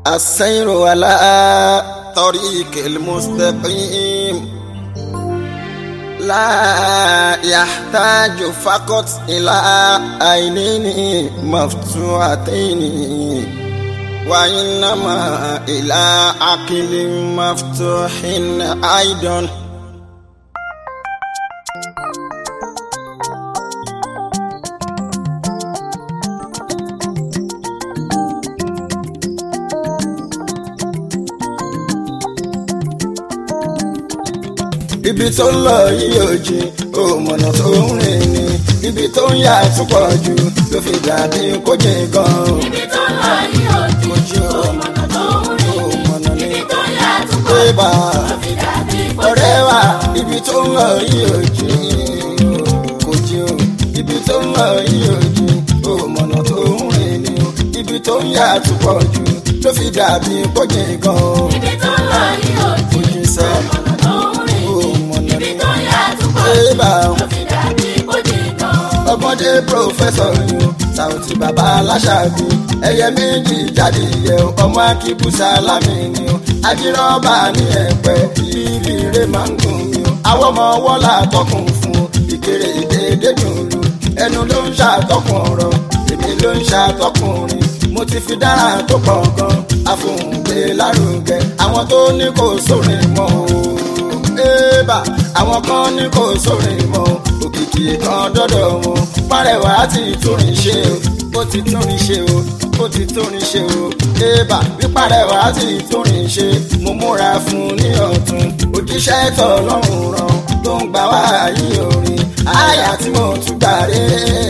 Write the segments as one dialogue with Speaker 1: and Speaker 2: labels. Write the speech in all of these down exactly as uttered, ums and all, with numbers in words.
Speaker 1: السير على طريق المستقيم لا يحتاج فقط إلى عينين مفتوحتين وإنما إلى عقل مفتوح أيضا. Ibi tó ń lọ yìí ò jìn, ó mọ̀nà tó ń rìn ní. Ibi tó ń yà tún pọ̀ jù ló fi dàbí kó jìn gan.
Speaker 2: Ibi tó ń lọ yìí ò jìn, ó mọ̀nà tó ń rìn ní. Ibi tó ń yà tún pọ̀ jù ló fi dàbí kó jìn gan.
Speaker 1: Ọ̀rẹ́ wa, ibi tó ń lọ yìí ò jìn, kò jìn o. Ibi tó ń lọ yìí ò jìn, ó mọ̀nà tó ń rìn ní. Ibi tó ń yà tún pọ̀ jù ló fi dàbí kó jìn gan.
Speaker 2: Ibi tó ń lọ yìí ò jìn, ó mọ̀nà tó ń rìn ní. Ibi tó ń yà tún pọ̀ jù ló fi dàbí kó jìn gan.
Speaker 1: Ọmọdé pòfẹ́sọ̀ yìí Sàùtì bàbá aláṣàbí ẹyẹ méjì jáde yẹ ọmọ akíbu sálámì ni o ajírọ́bà ní ẹ̀pẹ́ ìrírí rẹ̀ máa ń gùn mí o àwọn ọmọ wọ́lá tọkùn fún ìkéré ìdédé dùnlù ẹnu ló ń ṣàtọkùn ọ̀rọ̀ èmi ló ń ṣàtọkùn rìn mo ti fi dára tó pọ̀ gan àfohùngbé lárugẹ àwọn tó ní kò sórin mọ́ o ébà àwọn kan ní kò sórin mọ́ òkìkí kan dọ́dọ̀ wọn párẹ̀wá ti túrin ṣe o ó ti túrin ṣe o ó ti túrin ṣe o ébà pípárẹ̀wá ti túrin ṣe mo múra fún ní ọ̀tún òjíṣẹ́ tọ́lọ́run rán tó ń gbà wá yí orin àyà tí mo tún gbà rè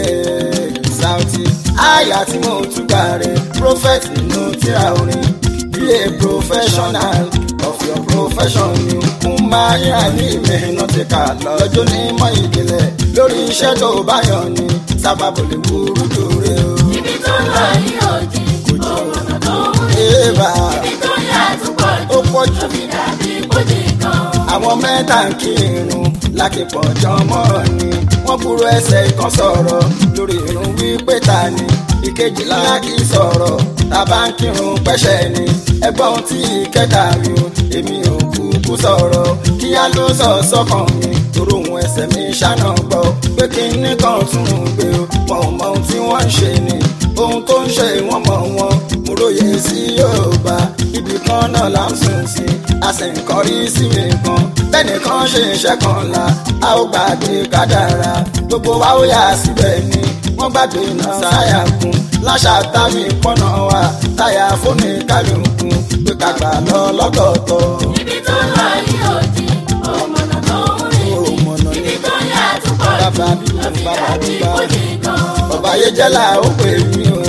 Speaker 1: Saoty àyà tí mo tún gbà rè prophet nínú tírà orin be a professional of your profession ni kún máa yíra ní ìmẹ̀hìnà ti kà lọ́jọ́ ní mọ́ ìjìnlẹ̀ lórí iṣẹ́ tó bá yàn ni sábàbò lè burú dúró o.
Speaker 2: Ibi tó ń lọ yìí ò jìn, ó mọ̀nà tó ń rìn. Ibi tó ń yà tún pọ̀ jù ló fi dàbí kó jìn gan.
Speaker 1: Àwọn mẹ́ta ń kí irun lákìpọ̀ jọmọ́ ni wọ́n kúrò ẹsẹ̀ kan sọ̀rọ̀ lórí irun wípé ta ni ìkejìlá kì í sọ̀rọ̀ tàbá ń kírun pẹ́ṣẹ̀ ni ẹgbọ́n tí ìkẹta rí o èmi ò kúkú sọ̀rọ̀ kíá ló sọ sọ́kàn mi toró ohun ẹsẹ̀ mi ṣáná gbọ́ pé kí n nìkan tún un gbé o wọn ò mọ ohun tí wọ́n ń ṣe ni ohun tó ń ṣe wọ́n mọ̀ wọ́n mo róye sí Yorùbá ibì kan náà là ń sùn sí a sì ń kọrí sí mi kan bẹ́ẹ̀ni kan ṣe iṣẹ́ kan la a ó gbàgbé kádàrá gbogbo wa ó yà síbẹ̀ ni wọ́n gbàgbé iná sáyà kún láṣà tábì pọ́nà wa táyà fóònù kálukú pé kàgbà lọ lọ́tọ̀ọ̀tọ̀.
Speaker 2: Ibi tó ń lọ yìí ò jìn, ó mọ̀nà tó ń rìn. Ibi tó ń yà tún pọ̀ jù ló fi dàbí kó jìn gan.
Speaker 1: Ọba yé jẹ́là ó pè mí o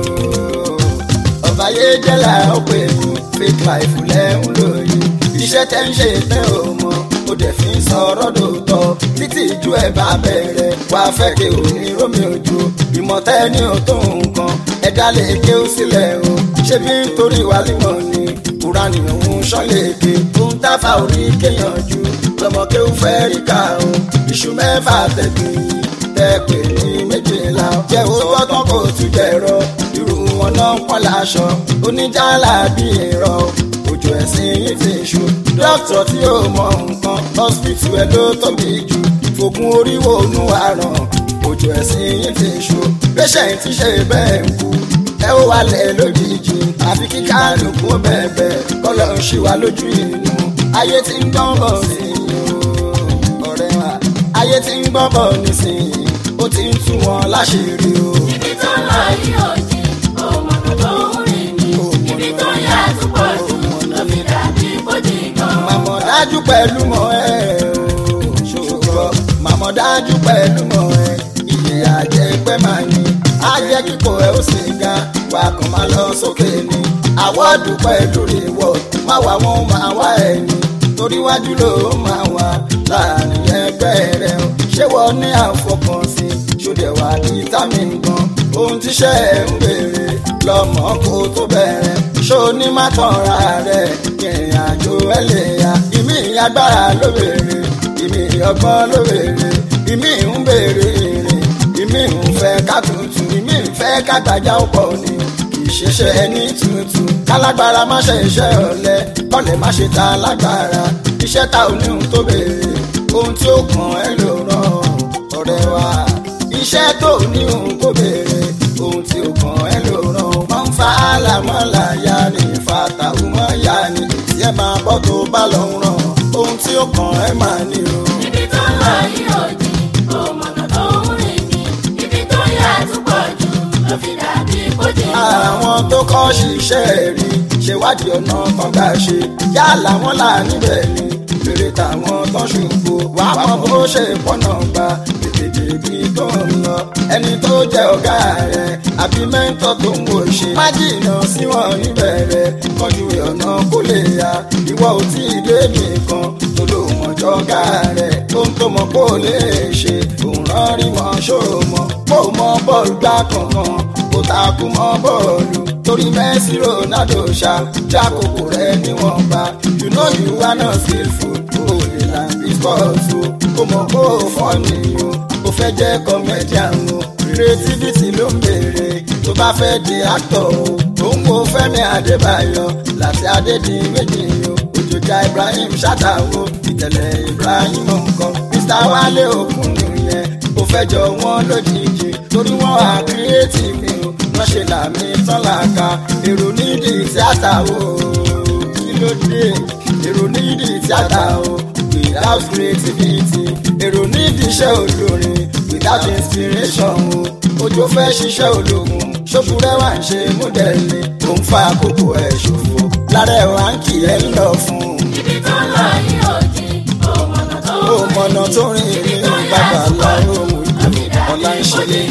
Speaker 1: ọba yé jẹ́là ó pè mí fake life lẹ́ ń lò yìí iṣẹ́ tẹ́ ń ṣe tẹ́ ò mọ̀ ó dẹ̀ fi ń sọ̀rọ̀ dòótọ́ títí ìjú ẹ̀ bá bẹ̀rẹ̀ wá fẹ́ kí òní rómi ojú ìmọ̀tẹ́ ní òtún nǹkan ẹ̀dá lè ké ó sílẹ̀ o ṣé bí nítorí wàlímọ̀ ni kúránì òun ṣọ́lẹ̀kẹ òun táfà orí kéèyàn jù lọ́mọ ké ó fẹ́ rí ká o iṣu mẹ́fà tẹ̀gbìn tẹ́pẹ̀ ní méjìlá jẹ́ owó tán kò tún jẹ̀rọ irú wọn náà ń pọ́n láṣọ oníjàlá bí èrò ojú ẹ̀sìn yìí ti ṣu dókítà tí ó mọ nǹkan hospital ẹ̀ ló tóbi jù fògùn oríwó nù àràn ojú ẹ̀sìn yìí ti ṣu patient ti ṣe bẹ́ẹ̀ ń kú ẹ ó wálẹ̀ lójijì àfi kí kálukú bẹ̀bẹ̀ kọ́lọ̀ ń ṣì wá lójú inú ayé tí ń gbọ́n bọ̀ sí i ọ̀rẹ́ wa ayé tí ń gbọ́n bọ̀ nísìnyí ó ti ń tú wọn láṣìírí o.
Speaker 2: Ibi tó ń lọ yìí ò jìn, ó mọ̀nà tó ń rìn ní. Ibi tó ń yà tún pọ̀ jù ló fi dàbí kó jìn gan.
Speaker 1: Màmọ́ dájú pẹ̀lú mọ́ ẹ o ṣòro màmọ́ dájú pẹ̀lú mọ́ ẹ iye àjẹpẹ́ máa ní ajẹ́ kíkọ ẹ ó sì ga wà kàn máa lọ sókè ni àwọ̀dù pẹ̀lú reward má wà wọ́n máa wá ẹni torí wájú ló máa wà láàrin ẹgbẹ́ rẹ o ṣé wọ́n ní àfọkànsí ṣòdẹ̀ wà ní tàmí gan ohun tíṣẹ́ ẹ̀ ń béèrè lọ́mọ kó tó bẹ̀rẹ̀ ṣó ní má tọ̀ra rẹ̀ ìrìn àjò ẹ̀ lè ya ìmí agbára ló béèrè ìmí ọgbọ́n ló béèrè ìmí ń béèrè ìrìn ìmí ń fẹ́ ká tuntun ìmí ń fẹ́ ká gbàjà ọ̀pọ̀ ni kì í ṣiṣẹ́ ẹni tuntun ká kálágbára má ṣe iṣẹ́ ọ̀lẹ kọ́lẹ̀ má ṣe ta lágbára iṣẹ́ ta ò ní ohun tó béèrè ohun tí ó kàn ẹ́ ló ràn ọ̀rẹ́ wa iṣẹ́ tó ní ohun tó béèrè ohun tí ó kàn ẹ́ ló ràn máa ń fa àlàmọ́là ya ní fata ọmọ ya ní tí ẹ máa bọ́ tó bá lọ ràn ohun tí ó kàn ẹ́ máa ní o.
Speaker 2: ibi tó ń lọ yìí ò jìn kò mọ̀nà tó ń rìn ní ibi tó yà tún pọ̀ jù ló fi dàbí kó jìn lọ.
Speaker 1: àwọn tó kọ́ ṣiṣẹ́ rí ṣèwádìí ọ̀nà kan gbà ṣe yálà wọn là níbẹ̀ ni fèrè táwọn tó ṣubú wà mọ́ bó ṣe pọ́nà gba tètè bí tó ń lọ ẹni tó jẹ́ ọ̀gá rẹ̀ àbí mẹ́ńtọ́ tó ń wò ṣe má jìnnà sí wọn níbẹ̀ rẹ̀ kọjú ọ̀nà kó lè ya ìwọ ò tí ì dé nìkan tó ló mọ̀jọ́ ọ̀gá rẹ̀ tó ń tó mọ̀ kó lè ṣe òun rán rí mọ́ ṣòro mọ́ kó mọ́ bọ́ọ̀lù gbá kankan kó takú mọ́ bọ́ọ̀lù torí Messi Ronaldo ṣá jákòókò rẹ̀ níwọ̀nba you know you are not skillful o lè làǹbí sports o kó mọ̀ kó o fọ́ nìyó o fẹ́ jẹ́ comedian o creativity ló ń béèrè tó bá fẹ́ di actor o òun kò Fẹ́mi Adébáyọ̀ láti Adédìméjì o òjòjà Ibrahim Ṣàtàwó ìtẹ̀lẹ̀ Ibrahim nǹkan Mr Wálé Òkúnnù yẹn ó fẹ́ jọ wọ́n lójijì torí wọ́n wà creative o wọ́n ṣe làmì tán làkà èrò nídìí tíátà o kí ló dé èrò nídìí tíátà o without creativity èrò nídìí iṣẹ́ olórin without inspiration o ojú fẹ́ ṣiṣẹ́ ológun ṣókùrẹ́ wà ń ṣe mọ́dẹ̀lì tó ń fa àkókò ẹ̀ ṣòfò lára ẹ̀ wá ń kì ẹ́ ń lọ fún.
Speaker 2: ibi tó ń lọ yìí ò jìn kò mọ̀nà tó ń
Speaker 1: ó
Speaker 2: rìn
Speaker 1: mọ̀nà tó rìn ní bàbá aláwọ̀ òmùdó ọ̀la ń ṣe lé.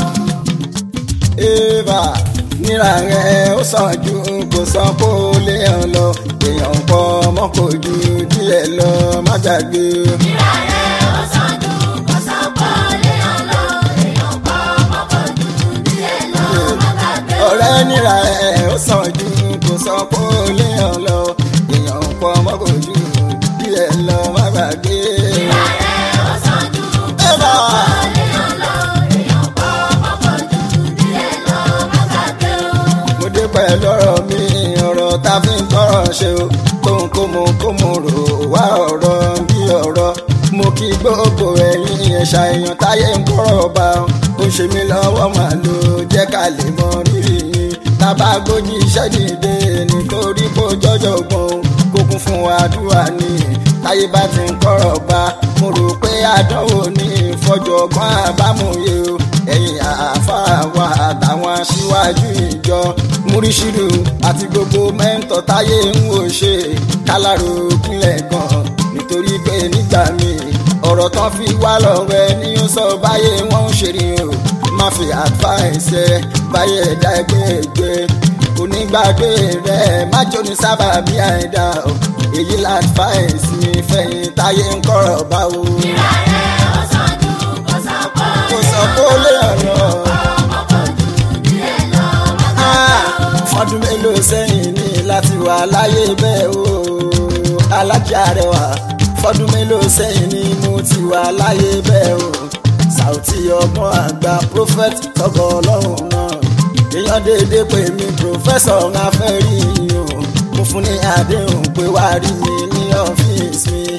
Speaker 1: Eva níra rẹ̀ ó sàn ju kò sàn kó lè hàn lọ èèyàn pọ̀ ọmọ kò ju díẹ̀ lọ má gbàgbé.
Speaker 2: níra rẹ̀ ó sàn ju kò sàn kó lè hàn lọ èèyàn pọ̀ ọmọ kò ju díẹ̀ lọ má gbàgbé.
Speaker 1: ọ̀rẹ́ níra rẹ̀ ó sàn ju kò sàn kó lè hàn lọ èèyàn pọ̀ ọmọ kò ju díẹ̀ lọ má gbàgbé.
Speaker 2: níra rẹ̀ ó sàn ju kò sàn kó lè hàn lọ èèyàn pọ̀ ọmọ kò ju díẹ̀ lọ má gbàgbé o.
Speaker 1: mo dé pẹ̀lú ọ̀rọ̀ mi ọ̀rọ̀ tá a fi ń tọrọ ṣe o tóun kó mo kó mo rò wá ọ̀rọ̀ bí ọ̀rọ̀ mo kí gbogbo ẹ̀yin ẹ̀ṣà èèyàn táyé ń kọ́rọ̀ bá ó ń ṣe mí lọ́wọ́ màá lò jẹ́ ká lè mọ rírì yín tábà gbójú iṣẹ́ dìde nítorí kó jọjọ gbọ́n kó kún fún àdúrà ni táyé bá ti ń kọ́rọ̀ bá mo rò pé àdánwò ní ìfọjọ́gbọ́n àbámọ̀ye o ẹ̀yin àáfàá wa àtàwọn aṣíwájú ìjọ múrísìlú àti gbogbo mẹ́ńtọ̀ táyé ń wò ṣe kálárò kúnlẹ̀ gan nítorí pé nígbà míì ọ̀rọ̀ tán fi wá lọ́wọ́ ẹ ní ó sọ báyé wọ́n ń ṣe rí o má fi advice ẹ báyé ẹ̀dá ẹgbẹ́ ẹgbẹ́ onígbàgbé rẹ má jóni sábà bí àìdá o èyí láàdváìs mi fẹ̀yìn táyé ń kọ́rọ̀ báwo.
Speaker 2: níra rẹ̀ ó sàn ju kò sàn kó
Speaker 1: kò
Speaker 2: lè
Speaker 1: sọ
Speaker 2: hàn
Speaker 1: kó
Speaker 2: lọ
Speaker 1: lè ọ̀rọ̀
Speaker 2: ọmọ kò ju díẹ̀ lọ má gbàgbé o.
Speaker 1: fọdún mélòó sẹ́yìn ní láti wà láyé bẹ́ẹ̀ o alájà rẹwà fọdún mélòó sẹ́yìn ní mo ti wà láyé bẹ́ẹ̀ o Saoty ọgbọ́n àgbà prophet tọgọ ọlọ́run náà èèyàn déédéé pè mí professor afẹ́rí yìí o mo fún ní àdéhùn pé wàá rí mi ní ọ́fíìsì mi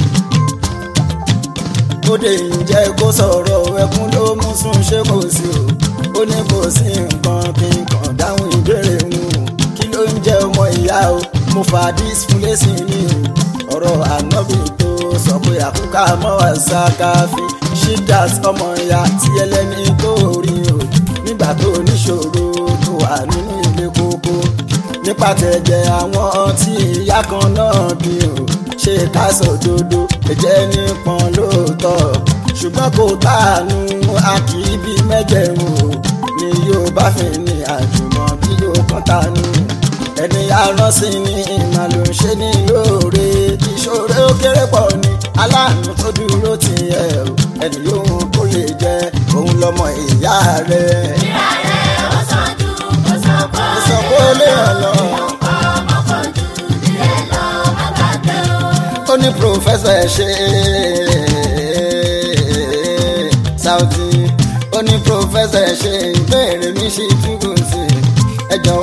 Speaker 1: kódé ǹjẹ́ kó sọ̀rọ̀ ẹkún ló mú sún ṣé kò sí o ó ní kò sí nǹkan kí n kàn dáhùn ìbéèrè wọn kí ló ń jẹ́ ọmọ ìyá o mo fà display sí ni ọ̀rọ̀ ànábì tó sọ pé àkúkà mọ́ àṣà káfí shidat ọmọ ìyá tí ẹlẹ́ni tó rí o nígbà tó níṣòro tó wà nínú ilé kókó nípa tẹ̀jẹ̀ àwọn tí ìyá kan náà bí o ṣe ká sòdodo ẹ̀jẹ̀ nípọn lóòótọ́ ṣùgbọ́n kò tàánú a kì í bí mẹ́jẹ̀rún o ni yóò bá fi ní àjùmọ̀ bí yóò kàn tánú ẹni arán sí ni ìmọ̀ ló ń ṣe ní lóore ìṣòro ó kéré pọ̀ ni aláàánú tó dúró ti yẹ o ẹni yóò kó lè jẹ òun lọmọ ìyá rẹ.
Speaker 2: níra rẹ̀ ó sàn ju kò sàn kó
Speaker 1: sọ pé ó lè hàn lọ.
Speaker 2: ọmọ kò ju díẹ̀ lọ má gbàgbé o.
Speaker 1: ó ní pòfẹ́sọ̀ ẹ̀ ṣe Saoty ó ní pòfẹ́sọ̀ ẹ̀ ṣe ìbéèrè mi ṣì túbọ̀ sí ẹ jọ̀wọ́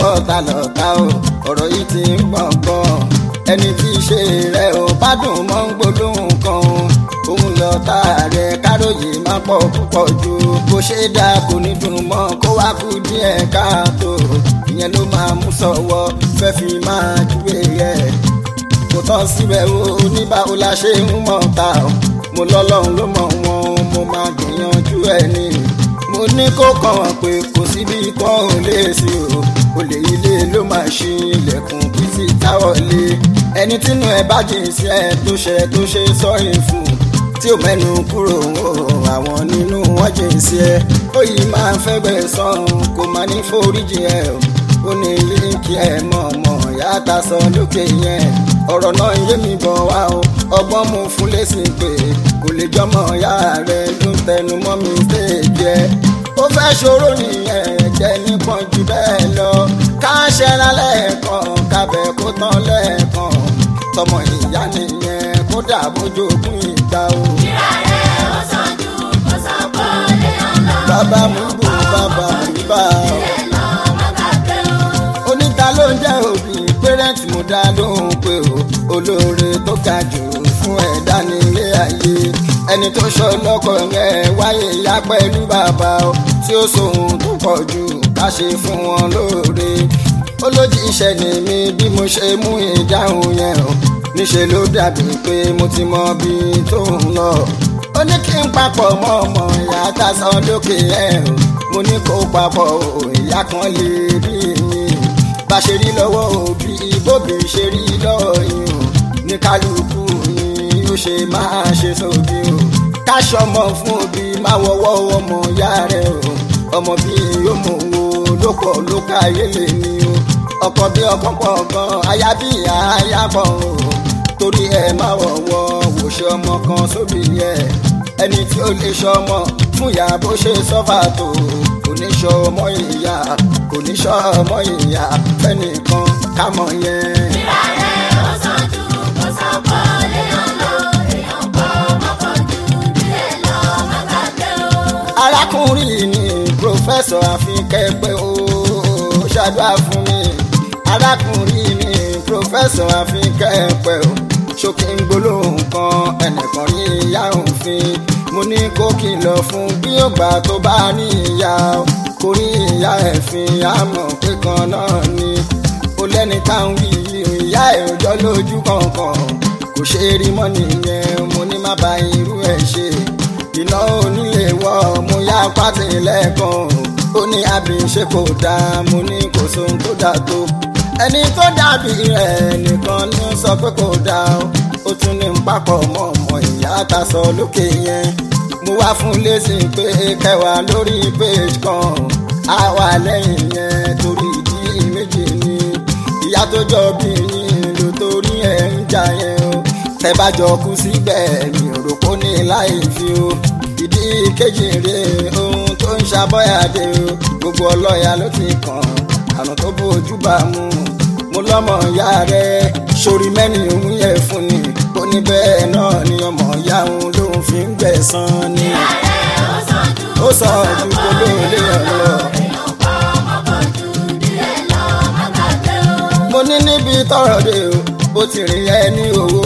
Speaker 1: ọ̀tá lọ̀tá o ọ̀rọ̀ yìí ti ń gbọ̀ngbọ̀n ẹni tí í ṣe rẹ̀ ò bá dùn mọ́ ń gbólóhùn kan òun lọ́tà rẹ̀ káròyè máa pọ̀ púpọ̀ ju bó ṣe dá kò ní dùn mọ́ kó wá kú díẹ̀ káàtó ìyẹn ló máa mú sọ̀wọ́ fẹ́ fi máa júwe ẹ̀ kò tán síbẹ̀ o oníbàwò la ṣe ń mọ̀ ta o mo lọ́lọ́run ló mọ̀ wọn mo máa gbìyànjú ẹ̀ ni mo ní kó kàn wọ́n pé kò síbi kan ò lè sí o olè ilé ló máa ṣí ilẹ̀kùn bísí táwọlé ẹni tínú ẹ bá jìn sí ẹ tó ṣe tó ṣe sọ́yìn fún tí ò mẹ́nu kúrò o àwọn nínú wọn jìn sí ẹ ó yìí máa ń fẹ́ gbẹ̀ sàn kò máa ní foríjì ẹ o ó ní líǹkì ẹ mọ̀ọ́mọ̀ yàtà sọ lókè yẹn ọ̀rọ̀ náà yé mi bọ̀ wá o ọgbọ́n mo fún lẹ́sìn pé kò lè jọmọ ìyá rẹ ló ń tẹnu mọ́ mi stéèjì ẹ ó fẹ́ ṣòro nìyẹn jẹ́ nípọn jù bẹ́ẹ̀ lọ ká ṣẹ́ra lẹ́ẹ̀kan kábẹ́ kó tán lẹ́ẹ̀kan tọmọ ìyá nìyẹn kó dàbójú ogún ìgbà o.
Speaker 2: ìrà rẹ̀ ó sàn ju kó sàn kó lè hàn lọ.
Speaker 1: bàbá mi bò bàbá mi bá o.
Speaker 2: ilé lọ má gbàgbé o.
Speaker 1: oníta ló ń jẹ́ òbí pẹ́rẹ́ǹtì mo dá lóhùn pé o olóore tó ga jù fún ẹ̀dá nílé ayé ẹni tó ṣọ́ lọ́kọ rẹ̀ wáyé ìyá pẹ̀lú bàbá o tí ó sóhun tó pọ̀ jù ká ṣe fún wọn lóore olójì iṣẹ́ ni mi bí mo ṣe mú ìdáhùn yẹn o níṣẹ́ ló dàbí pé mo ti mọ bí tó ń lọ ó ní kí n papọ̀ mọ́ ọmọ ìyá tásán lókè ẹ̀ o mo ní kó papọ̀ o ìyá kan lè rí mi bá ṣe rí lọ́wọ́ òbí bóbi ṣe rí lọ́wọ́ yìí o ní kálukú yìí ó ṣe máa ṣe sóbí o káṣọmọ fún òbí máa wọ́wọ́ ọmọ ìyá rẹ̀ o ọmọ bí yóò mọ owó lóko lóka ayé lè ní o ọkọ bí ọkọ pọ̀ gan aya bí aya pọ̀ o torí ẹ máa wọ̀wọ́ wòṣe ọmọ kan sóbì yẹ ẹni tí ó lè ṣọmọ fún ìyá bó ṣe sọ́fà tó kò ní ṣọ ọmọ ìyá kò ní ṣọ ọmọ ìyá fẹ́nìkan kámọ̀ yẹn.
Speaker 2: ìrà rẹ̀ ó sàn ju kó sàn kó lè hàn lọ. èèyàn kọ́ mọ́kàn ju ilé lọ má gbàgbé o.
Speaker 1: arákùnrin ni pòfẹ́sọ̀ àfikẹ́ pé ó ṣàdúrà fún mi arákùnrin ni pòfẹ́sọ̀ àfikẹ́ pé ó ṣókè ń gbólóhùn kan ẹnìkan rí ìyá òfin mo ní kó kìlọ̀ fún bí ó gbà tó bá ní ìyá kò rí ìyá ẹ̀fin àmọ̀ pé kan náà ni ó lẹ́ni táwọn wí ìyá ẹ̀ òjọ́ lójú kankan kò ṣe é rí mọ́ nìyẹn mo ní má ba irú ẹ̀ ṣe iná onílé wọ́ mo yá pátì lẹ́ẹ̀kan ó ní àbí ṣe kò dáa mo ní kò sóhun tó dáa tó ẹni tó dàbí rẹ̀ nìkan ní sọ pé kò dáa ó tún ní ń papọ̀ mọ́ ọmọ ìyá ta sọ lókè yẹn mo wá fún lẹ́sìn pé kẹwàá lórí page kan á wà lẹ́yìn yẹn torí ìdí méjì ni ìyá tó jọ bí yín ló torí ẹ̀ ń jà yẹn o tẹ bá jọ kú síbẹ̀ mi ò rò kó ní láì fi o ìdí kejì rè ohun tó ń ṣàbọ̀yàdé o gbogbo ọlọ́yà ló ti kàn àrùn tó bójú bá mú mo lọ́mọ ìyá rẹ̀ sórí mẹ́ni òun yẹ fún ni ó ní bẹ́ẹ̀ náà ni ọmọ ìyá òun lòun fi ń gbẹ̀san ni
Speaker 2: ìrà rẹ̀ ó sàn ju
Speaker 1: ó sọ ju kó lóore ọ̀rọ̀.
Speaker 2: èèyàn kọ́ mọ́kàn ju ilé lọ má gbàgbé o.
Speaker 1: mo ní níbi tọrọ dé o bó ti rìn ẹ ní owó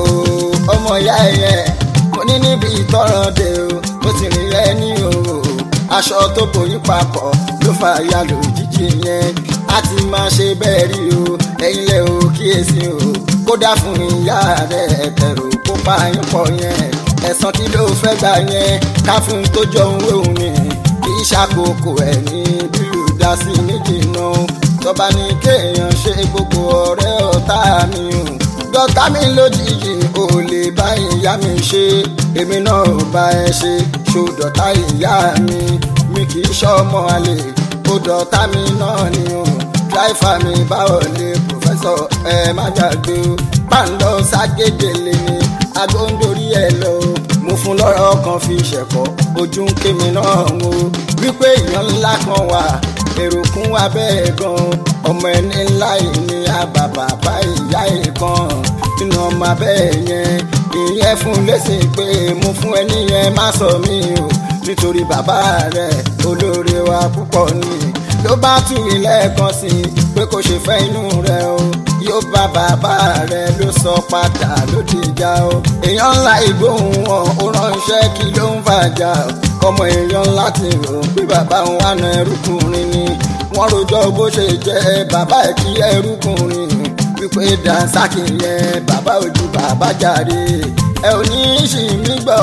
Speaker 1: ọmọ ìyá ẹ mo ní níbi tọrọ dé o bó ti rìn ẹ ní owó aṣọ tó borí papọ̀ ló fà ya lójijì yẹn a ti máa ṣe bẹ́ẹ̀ rí o ẹ̀yin lẹ o kíyèsí o kódà fún ìyá rẹ̀ ẹ̀tẹ̀rù kó pa yín pọ̀ yẹn ẹ̀san kí ló fẹ́ gbà yẹn ká fún tó jọ òun òun ni kì í ṣàkókò ẹ̀ ní bílù dá sí méjì náà tọ́ba ní kéèyàn ṣe gbogbo ọ̀rẹ́ ọ̀tá mi o dọ́tà mi lójijì ò lè bá ìyá mi ṣe èmi náà ò bá ẹ ṣe ṣó dọ́tà ìyá mi mi kì í ṣọmọ àlè ó dọ́tà mi náà ni o láìfà mi báwo lè pòfẹ́sọ̀ ẹ má gbàgbé o pàǹdọ̀ ságédélé ni agóńdórí ẹ lọ mo fún lọ́rọ̀ kan fi ṣẹ̀kọ́ ojú ń ké mi náà wo wípé èèyàn ńlá kan wà èrò kún wa bẹ́ẹ̀ gan ọmọ ẹni ńlá yìí ni àbàbà bá ìyá ẹ̀ kan nínú ọmọ abẹ́ yẹn ìyẹn fún lẹ́sìn pé mo fún ẹni yẹn má sọ mí o nítorí bàbá rẹ̀ olóore wa púpọ̀ ni ló bá tù ilé kan sí pé kò ṣe fẹ́ inú rẹ̀ o yóò bá bàbá rẹ̀ ló sọ padà ló dìjà o èèyàn ńlá ìgbóhùn wọn ó ránṣẹ́ kí ló ń fàjà ọmọ èèyàn ńlá ti rò pé bàbá òun wà náà ẹrúkùnrin ni wọ́n rojọ́ bó ṣe jẹ́ bàbá ẹ̀ kí ẹrúkùnrin wípé dansaki yẹn bàbá ojú bàbá jàre ẹ ò ní ṣì mí gbọ́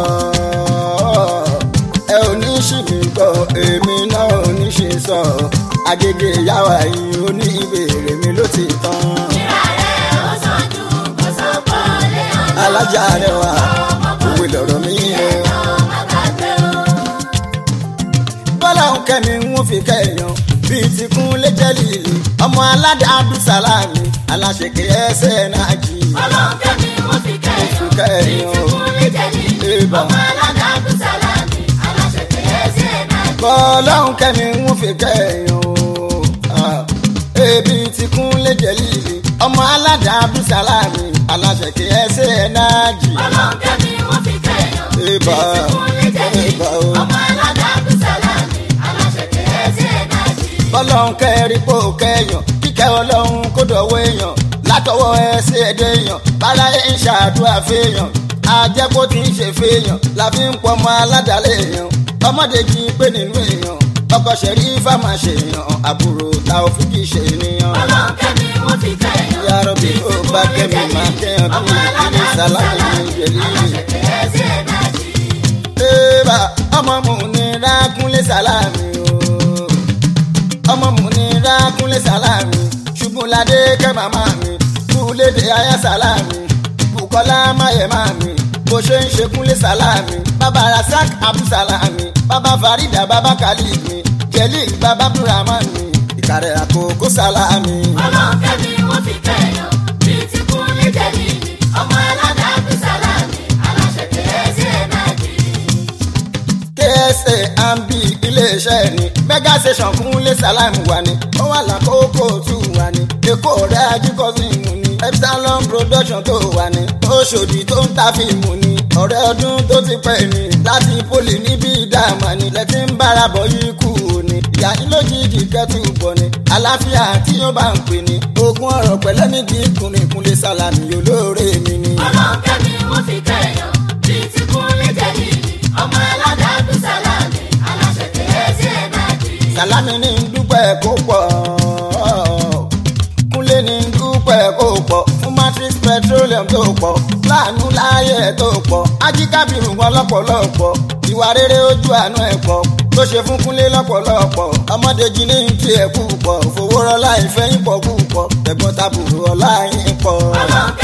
Speaker 1: ẹ ò ní ṣì mí gbọ́ èmi náà ò ní ṣì sọ Agége yàwá yìí ó ní ìbéèrè mi ló ti tán.
Speaker 2: ìràrẹ̀ ó sàn jù kó sọ pé lè hàn lọ.
Speaker 1: alájà rẹ̀ wà òwe lọ̀rọ̀ mi yẹn. bọ́lá ń kẹ́mi ń fi kẹ́yàn bíi ti Kúnlé Jẹ́lílì ọmọ aládé Abdulsalami aláṣẹkẹ ẹsẹ̀ náà jì.
Speaker 2: Ọlọ́run kẹ́mi wọ́n fi kẹ́yàn bíi ti Kúnlé Jẹ́lílì ọmọ aládé Abdulsalami aláṣẹkẹ ẹsẹ̀ náà jì.
Speaker 1: bọ́lá ń kẹ́mi ń fi kẹ́yàn ebi ti Kúnlé Jẹ́lílì ọmọ aládé Abdulsalami aláṣẹkẹ ẹsẹ̀ náà jì.
Speaker 2: Ọlọ́run kẹ́mi wọ́n fi kẹ́yàn bíi ti Kúnlé Jẹ́lílì ọmọ aládé Abdulsalami aláṣẹkẹ ẹsẹ̀ náà jì.
Speaker 1: Ọlọ́run kẹ́rí kó kẹ́yàn kíkẹ́ Ọlọ́run kó dọ̀wọ́ èèyàn látọwọ́ ẹsẹ̀ ẹ̀dẹ̀ èèyàn bára ẹ̀ ń ṣàdúrà fèèyàn àjẹkó tí ń ṣe fèèyàn la fi ń pọmọ aládàlẹ̀ èèyàn ọmọdé kì í pé nínú èèyàn ọkọ ṣẹ̀rí fáma ṣe èèyàn àbúrò ta ò fi kì í ṣe ènìyàn.
Speaker 2: Ọlọ́run kẹ́mi wọ́n fi kẹ́yàn
Speaker 1: Ya Rabbi ó bá kẹ́mi máa kẹ́yàn bí ìdílé sálámì Jẹ́lílì. Eba ọmọ mu ní Kúnlé Sálámì ọmọ mu ní Kúnlé Sálámì Ṣubúládé kẹ́ màmá mi Kúlédé aya Sálámì Bùkọ́lá máyẹ̀má mi bó ṣe ń ṣe Kúnlé Sálámì bàbá Rasak Abdulsalami bàbá Farida bàbá Khalid mi Jẹ́líl bàbá Abdulrahman mi Ìkàrẹ̀ Àkókò Sálámì.
Speaker 2: Ọlọ́run kẹ́mi wọ́n fi kẹ́yàn bíi ti Kúnlé Jẹ́lílì ọmọ aládé Abdulsalami aláṣẹkẹ ẹsẹ̀ náà jì.
Speaker 1: K S A and B iléeṣẹ́ ni mega station Kúnlé Sálámì wà ní ó wà lákòókò tù wà ní Èkó rẹ̀ ajíkọ́sìmù ní Epsilon production tó wà ní Òṣòdì tó ń ta fíìmù ní ọ̀rẹ́ ọdún tó ti pẹ́ ní láti poli níbi ìdààmú ní lẹ́tí ń bára bọ̀ yìí kú ní ìyá ní lójijì kẹ́tù bọ̀ ní àlàáfíà tí ó bá ń pè ní ogún ọ̀rọ̀ pẹ̀lẹ́ ní kí Kúnlé Kúnlé Sálámì olóore mi ní.
Speaker 2: Ọlọ́run kẹ́mi wọ́n fi kẹ́yàn bíi ti Kúnlé Jẹ́lílì ọmọ aládé Abdulsalami aláṣẹkẹ ẹsẹ̀ náà jì.
Speaker 1: Sálámì ní ń dúpẹ́ kó pọ̀ Kúnlé ní ń dúpẹ́ kó pọ̀ fún Matrix Petroleum tó pọ̀ láàánú láàyè tó pọ̀ ajíkábìrù wọn lọ́pọ̀lọpọ̀ ìwà rere ojú àánú ẹ̀ pọ̀ tó ṣe fún Kúnlé lọ́pọ̀lọpọ̀ ọmọdéjì ní ti ẹ̀ púpọ̀ fowórọ́ láì fẹ́yìn pọ̀ púpọ̀ tẹ̀gbọ́n tàbúrò ọ̀la yín pọ̀.
Speaker 2: Ọlọ́run